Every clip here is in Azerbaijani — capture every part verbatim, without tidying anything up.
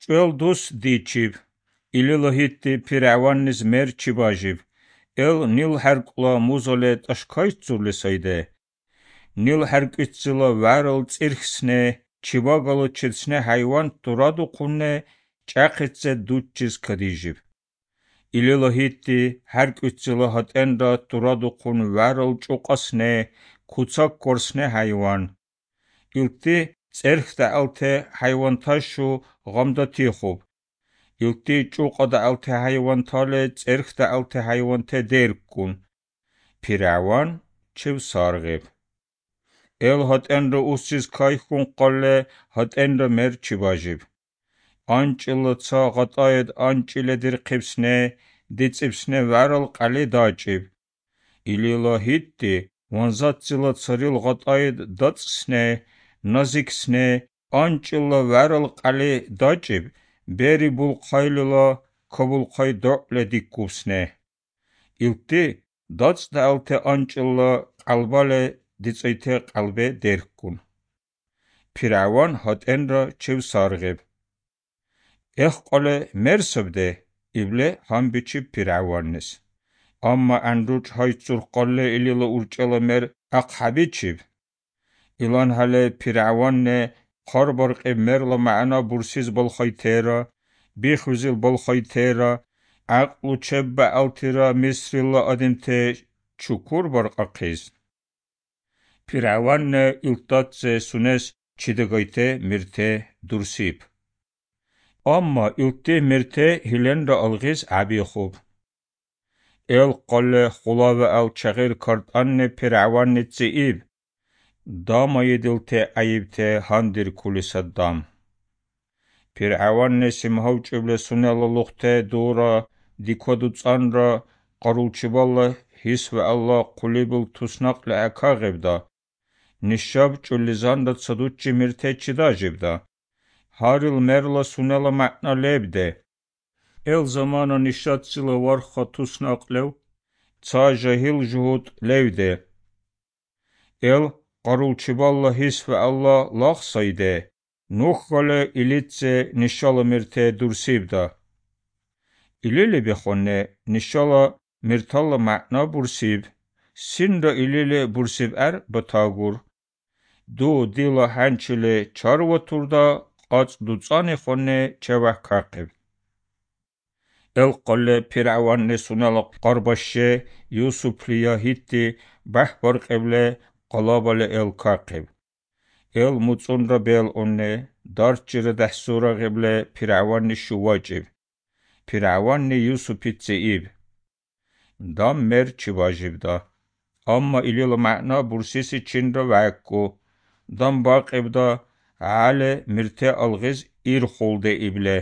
Чӏвел дус дичиб, илила хитти Пиргӏяваннис мер чибажиб. Ел нил хӏеркӏла музале тӏашкайцурли сайде. Нил хӏеркӏвиццила вгӏарал цӏирхсне, чибагала чедсне хайван турадухъунне чӏякьице дуччиз кадижиб. Илила хитти хӏеркӏвиццила гьатӏенра турадухъун вгӏарал чӏукъасне, куцаккварсне хайван. Илти цӏерх дагӏалте хайванташу гъамдатихуб. Илти чӏукъа дагӏалте хайвантали цӏерх дагӏалте хайванте дерккун. Пиргӏяван чевсаргъиб. Ел гьатӏенра усчиз кайхьун къалли гьатӏенра мер чибажиб. Анчӏила ца гъатӏайад анчӏиле дирхъибсне, дицӏибсне вгӏарал кьяли дачӏиб. Илила хитти ванзацила царил гъатӏайад дацӏсне, назиксне, анчӏила вгӏарал кьяли дачӏиб, бери булхъайлила кабулхъай догӏле диккубсне. Илти дацӏ дагӏалте анчӏила кьялбали дицӏайте кьялбе дерккун. Пиргӏяван гьатӏенра чевсаргъиб. Ех къали мер сабде, ибле гьанбичиб Пиргӏяваннис. Амма гӏянручӏ гьайцур къалли илила урчӏела мер ахъхӏебичиб. Иланхӏели Пиргӏяванни хъарбаркьиб мерла мягӏна бурсиз балхайтера, бихьузил балхайтера, гӏякьлу чеббягӏалтира Мисрла адимти чукур баркьахъиз. Пиргӏяванни илтацзи сунес чидагайте мирте дурсиб. Амма илти мирте гьиленра алгъиз гӏебихуб. Ел къалли хула вегӏал чагъир картӏанни Пиргӏяванни цӏииб. Дамаид илти гӏяйибти гьандиркули Саддам. Пиргӏяванни симгьавчӏибли сунела лухти дура, диквадуцӏанра къарулчибалла гьис вегӏалла хъулибил туснакьли гӏекагъибда. Нишаб чӏвыллизанра цадуччи мирте чидажибда. Гьарил мерла сунела мягӏна лебде. Ел замана нишацила варха туснакьлев, ца жагьил жугьут левде. Ел къарулчибалла гьис вегӏалла лагъсайде. Нухали илици нишала мирте дурсибда. Илили бихунни нишала миртала мягӏна бурсиб. Синра илили бурсибгӏер батагур. Ду дила хӏянчили чарватурда къацӏ дуцӏани хунни чевехӏкахъиб. Ел къалли Пиргӏяванни сунела къарбаши Юсуплия хитти бяхӏбаркьибли къалабали ел кахъиб. Ел муцӏунра белъунни, дарчӏира дехӏсурагъибли Пиргӏяванни шувачӏиб. Пиргӏяванни Юсупи цӏииб. Дам мер чибажибда. Амма илила мягӏна бурсиси чинра вегӏкӏу. Дам бакьибда гӏяли мирте алгъиз ирхулди ибле.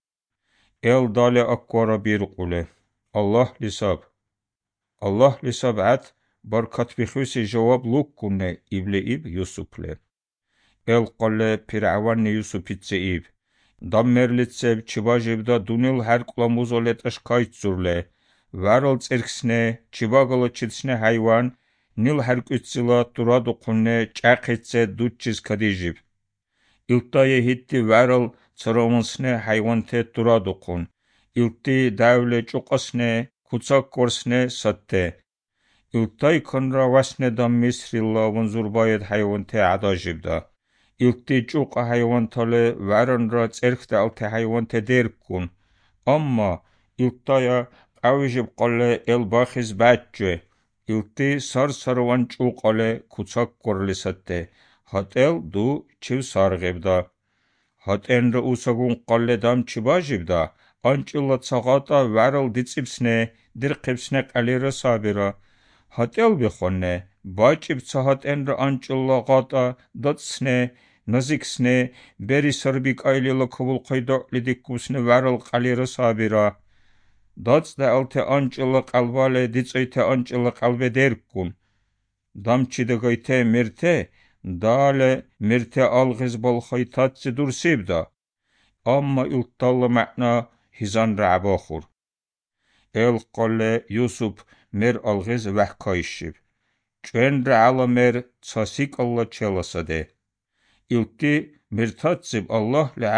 Ел дали аквара биркъули. Аллахӏли саб. Аллахӏли саб гӏят баркатбихуси жаваб луккунни ибли иб Юсупли. Ел къалли Пиргӏяванни Юсупи цӏииб. Дам мерлицеб чибажибда дунил хӏеркӏла музали тӏашкайцурли, вгӏарал цӏирхсне, чибагала чедсне хайван нил хӏеркӏвиццила турадухъунни чӏякьице дуччиз кадижиб. Илтайи хитти вгӏарал царамансне хайванте турадухъун. Илти дявли чӏукъасне, куцаккварсне сатте. Илтай канра вясне дам Мисрилла ванзурбаид хайванте гӏядажибда. Илти чӏукъа хайвантали вгӏаранра цӏерх дагӏалте хайванте дерккун. Амма илтая кьявижиб къалли ел бахиз бгӏечӏви. Илти сар-сарван чӏукъали куцаккварли сатте. Гьатӏел ду чевсаргъибда. Гьатӏенра усагун къалли дам чибажибда. Анчӏила ца гъатӏа вгӏарал дицӏибсне, дирхъибсне кьялира сабира. Гьатӏел бихунни бачӏиб ца гьатӏенра анчӏила гъатӏа дацӏсне, назиксне, бери сарбикӏайлила кабулхъай догӏли диккубсне вгӏарал кьялира сабира. Дацӏ дагӏалте анчӏила кьялбали дицӏайте анчӏила кьялбе дерккун. Дам чидагайте мирте дали мирте алгъиз балхайтацзи дурсибда. Амма илталла мягӏна гьизанра гӏебахур. Ел къалли Юсуп мер алгъиз вяхӏкайщиб. Чӏвенра гӏяла мер ца сикӏалла челасаде. Илти миртациб Аллахӏли гӏят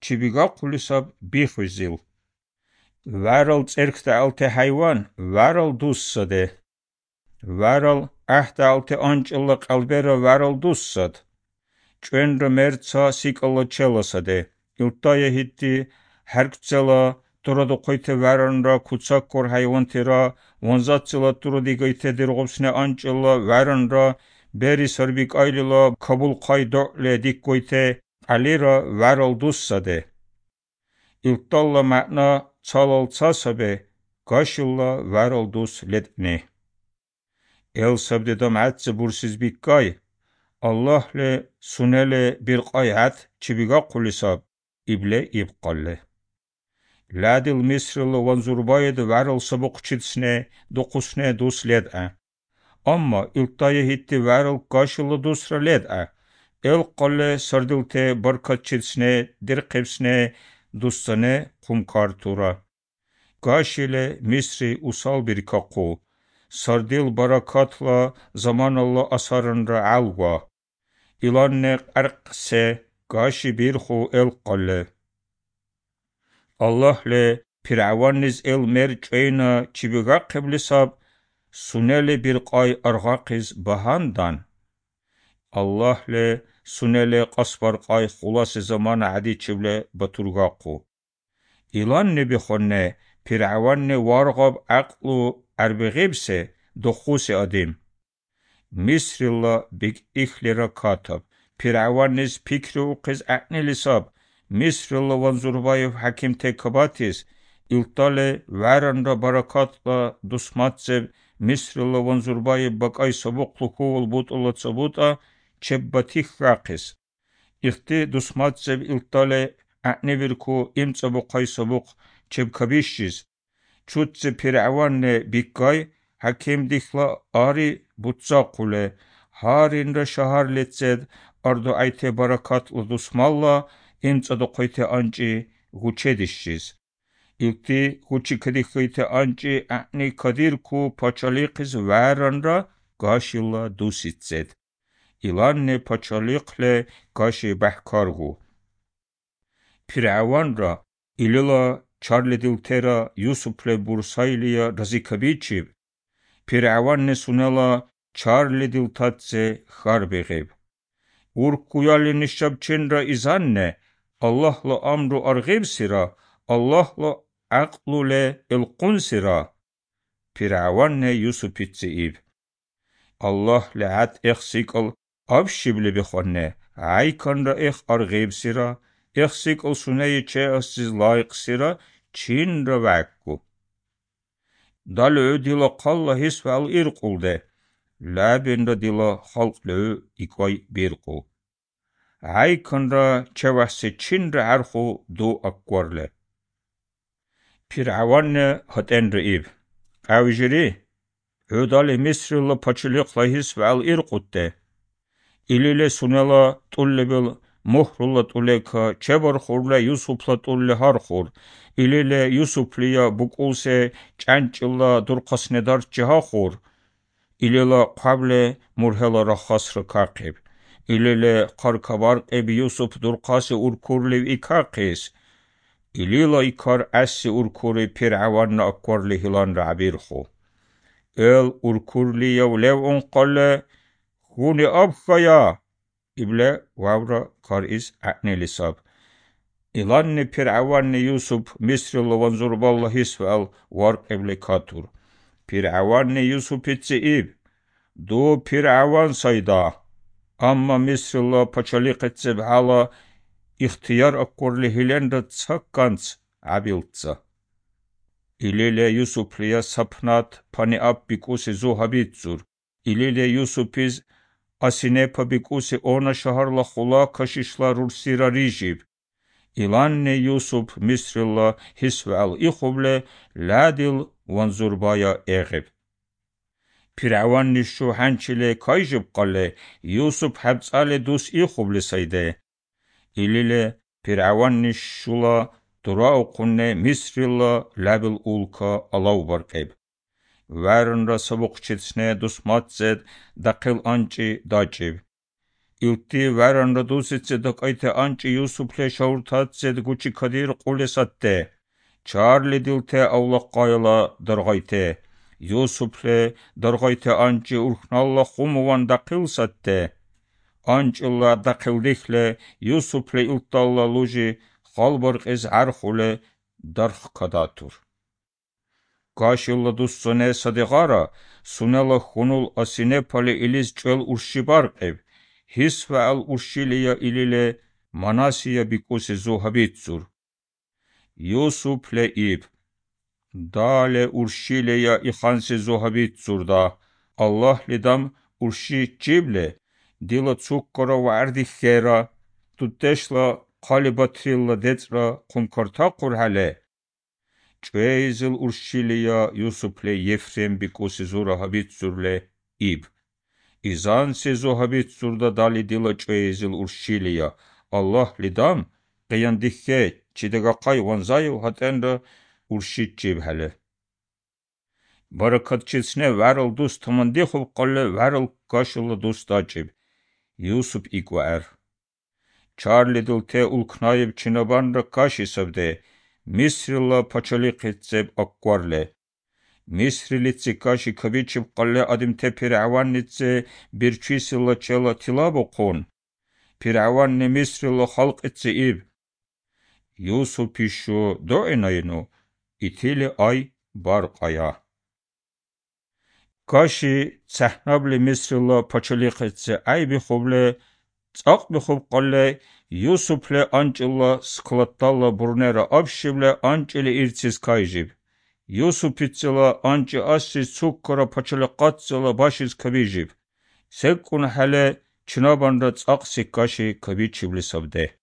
чибигаққулисаб бихвизил. Варал церкта алте хайван, варал дуссаде. Варал ахта алте анчилла қалбера варал дуссад. Чвенра мерца сикалла челасаде. Илтая хитти харкцела тураду қойте варанра куцаккор хайвантира, ванзатцила туради гайте дирғобсне анчилла варанра, бери сарбик айлила кабул қайдо'ле диккойте, алира варал дуссаде. Илталла ма'на цалал цасабе, гашилла варал дус ледне. El sabdedam atse bursiz bikkay, Allah le sunele bir qayat çibiga qulisab, ible ibqalle. Ladil misrlı vanzurbaydı varal sabuk çitsne, dokusne dus led'a. Amma iltaya hitti varal qaşılı dusra led'a. El qalle sardilte barkat çitsne, dirqibsne, dustane kumkartura. Qaşile misri usal bir kaqu. Sardil barakatla zamanallah asarınra alva. İlanne qarqse qaşı birxu el qalle. Allah le Firavaniz el merçeyna çibiga qiblisab sunele bir qay argaqiz bahandan. Allah le sunele qasbar qay xulası zaman adi çivle baturgaqu. İlanne bixonne Firavanne vargab aqlu arbegibse dokhusi adim. Misrilla big ikhlira katab. Firavaniz pikri uqiz aqnilisab. Misrilla vanzurbayev hakim tekabatis. İltale varanra barakatla dusmatsev. Misrilla vanzurbayev bakay sabuklu kuvul butula sabuta. Çebbatih raqis. İhti dusmatsev iltale aqnivirku imca bakay sabuk. Çebkabişiz. Çutse Firavanne bikkay. Hakim dihla ari butsa kule. Harinra şahar letsed. Ardo ayte barakatlı dusmalla. İmca da koyte anci guçedişiz. İlti guçi kadikayte anci aqni kadir ku paçaliqiz varanra gaşilla dusitsed. İlanne paçaliqle gaşi bahkargu. Firavanra ilila Charlediltera Yusufle Bursayliya razikabiçib. Firavanne sunala Charlediltatse harbeğib. Urkuyali nişabçenra izanne. Allah'la amru argib sira. Allah'la aqlu le ilqun sira. Firavanne Yusuf itseib. Allah le at ehsikal abşibli bixonne. Aykanra eh argib sira. Ehsikal suneyi çe assiz layık sira. Çinra vakku. Dal ödila qalla hisval irqulde. Labinra dila halqlö ikvay birqu. Aykanra çevahse çinra arxu du akvarle. Firavanne hatenre ib. Avjiri. Ödali misrilla paçılıqla hisval irqutte. İlile sunela tullebil muhrulla tuleka çebar xurla Yusufla tulle harxur. İlile Yusufliya bukulse çançilla durqasnedar cihaxur. İlila qable murhela rakhasra kaqib. İlile qarkabar ebi Yusuf durqasi urkurlev ikaqis. İlila ikar assi urkuri Firavanna akvarli hilan rabirxu. El urkurliya lev onqalle huni abkhaya. İble vavra kar iz aqnelisab. İlanne Firavanne Yusuf Misrilla vanzurballah hisval varq eble katur. Firavanne Yusuf itseib. Du Firavan sayda. Amma Misrilla paçalik etseb hala ihtiyar akkorli hilenda tsakkans abiltsa. İlile Yusufliya sapnat pani ab bikusi zuhabitsur. İlile Yusufiz asinepa bikusi ona şaharla hula kaşişla rursira rijib. İlanne Yusuf Misrilla hisval ihuble ladil vanzurbaya eğib. Firavanni şu hançile kayjib qalle Yusuf habtsale dus ihuble sayde. İlile Firavanni şula dura oqunne Misrilla labil ulka alav barqib. Varanra sabuk çitsne dusmatzed daqil anci dacib. Илти варанра дусице дакайте анчи Юсупле шауртатсед гучи кадир қулесатте. Чарли дилте авлаққайла дарғайте. Юсупле дарғайте анчи урхналла хумуван дақилсатте. Анчилла дақилдихле Юсупле илталла лужи қалбарқ из архуле дарх кадатур. Кашилла дуссоне садиғара сунела хунул асинепали илиз чел уршибарқев. Хисваал уршилия илиле манасия бикуси зухабитсур. Юсупле иб. Дале уршилия иханси зухабитсурда. Аллах лидам урши чибле. Дила цуккара варди хера. Тутешла қалибатрилла децра кункарта курхале. Чвейзил уршилия Юсупле ефрем бикуси зухабитсурле иб. Изан се зохабитсурда дали дила чвейзил уршилия. Аллах лидам қияндихе чидагақай ванзаю хатенра уршит чибхале. Баракатчисне варл дус тамандихов қалле варл кашылы дустачиб. Юсуп иквар. Чарли дил те улкнаиб чинабанра каши савде. Мисрилла пачалиқитсеб аккварле. Мисрилитси каши кабичиб қалле адимте пир'аваннитсе бирчисилла чела тилабу қун. Пир'аванни мисрилла халқитси иб. Юсупишу доинайну итили ай барқая. Каши цахнабли мисрилла пачалиқитсе ай бихубле цақ бихуб қалле Юсупле анчилла склатталла бурнера абшибле анчили ирциз кайжиб. Юсупицила анчи асси цуккара пачалиқатсила башиз кабижиб. Секун хале чинабанра цақ сиккаши кабичибли сабде.